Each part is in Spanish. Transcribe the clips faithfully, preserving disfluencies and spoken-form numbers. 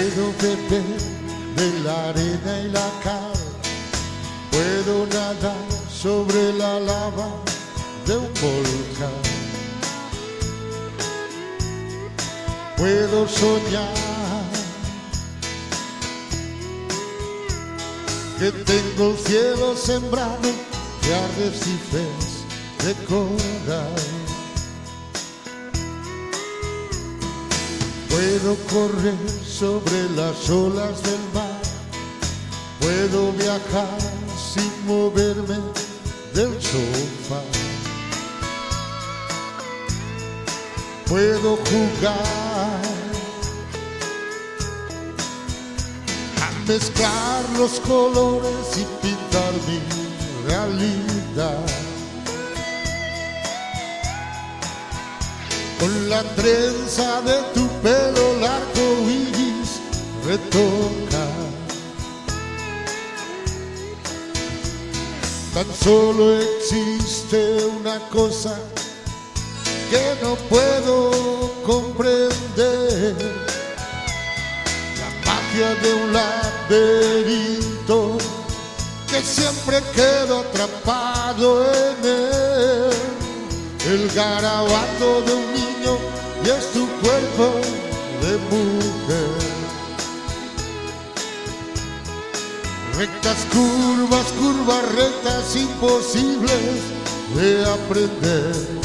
Puedo beber de la arena y la cal, puedo nadar sobre la lava de un volcán, puedo soñar que tengo el cielo sembrado de arrecifes de coral. Puedo correr sobre las olas del mar, puedo viajar sin moverme del sofá, puedo jugar a mezclar los colores y pintar mi realidad. Con la trenza de tu pelo largo iris retocar. Tan solo existe una cosa que no puedo comprender, la magia de un laberinto que siempre quedo atrapado en él. El garabato de un niño y es tu cuerpo de mujer. Rectas, curvas, curvas, rectas imposibles de aprender.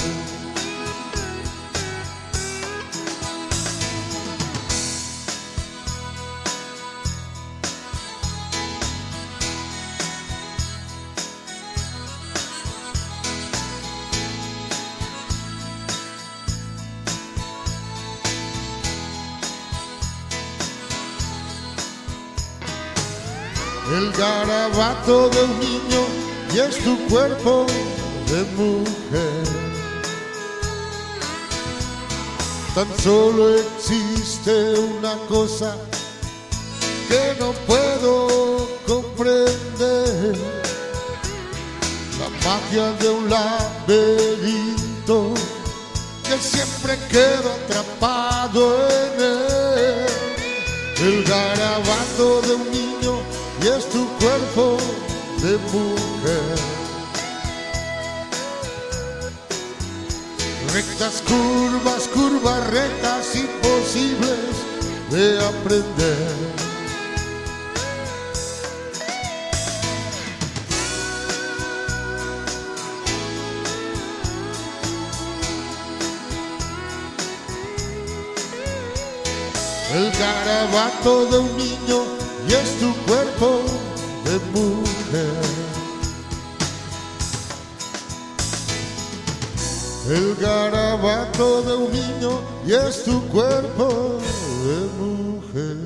El garabato de un niño y es tu cuerpo de mujer. Tan solo existe una cosa que no puedo comprender, la magia de un laberinto que siempre quedo atrapado en él. El garabato de un niño y es tu cuerpo de mujer. Rectas, curvas, curvas, rectas imposibles de aprender. El garabato de un niño y es tu cuerpo de mujer. El garabato de un niño y es tu cuerpo de mujer.